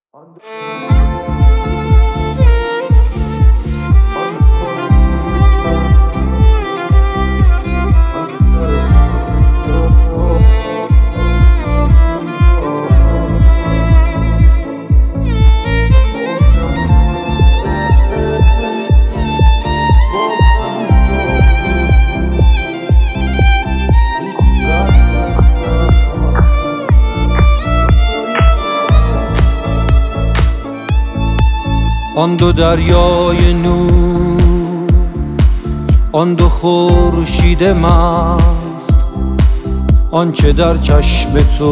آن دو دریای نور، آن دو خورشید مست، آنچه در چشم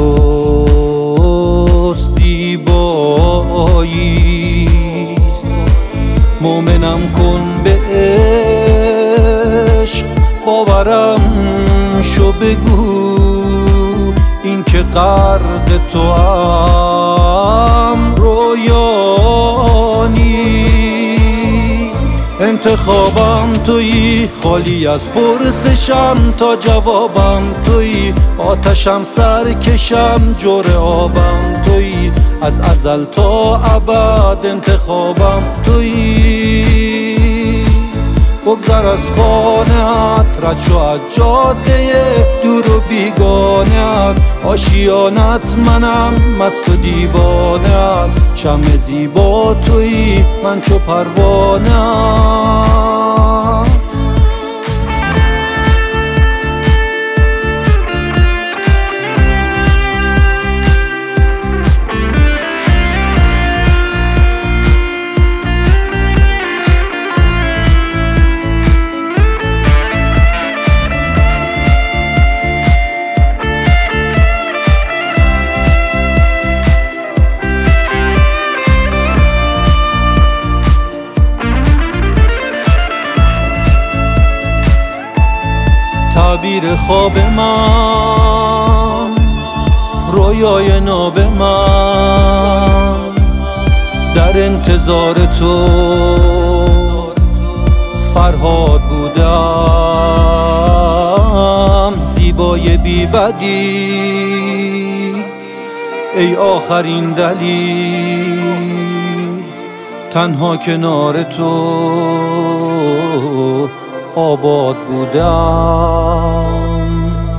توست زیباییست. مومنم کن به عشق، باورم شو بگو این که غرق توام رویا نیست. انتخابم تویی، خالی از پرسشم تا جوابم تویی، آتشم سرکشم جور آبم تویی، از ازل تا ابد انتخابم تویی. بگذر از خانه‌ات، رد شو از جاده دور و بیگانه‌ات، آشیانت منم مست و دیوانه‌ات، شمع زیبا تویی من چو پروانه‌ات. تعبیر خواب من، رویای ناب من، در انتظار تو فرهاد بودم، زیبای بی بدی ای آخرین دلیل، تنها کنار تو آباد بودم.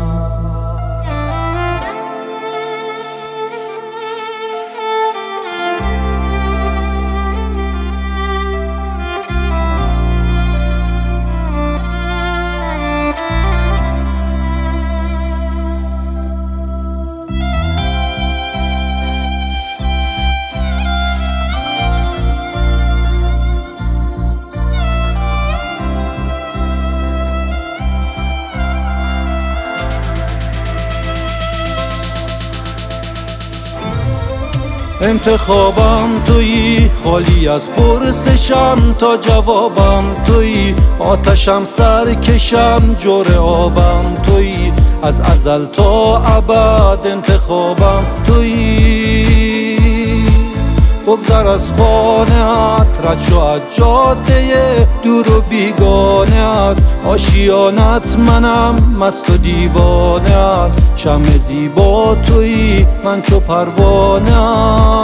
انتخابم تویی، خالی از پرسشم تا جوابم تویی، آتشم سرکشم جور آبم تویی، از ازل تا ابد انتخابم تویی. بگذر از خانه‌ات، رد شو از جاده دور و بیگانه‌ات، آشیانت منم مست و دیوانه‌ات، شمع زیبا تویی من چو پروانه‌ات.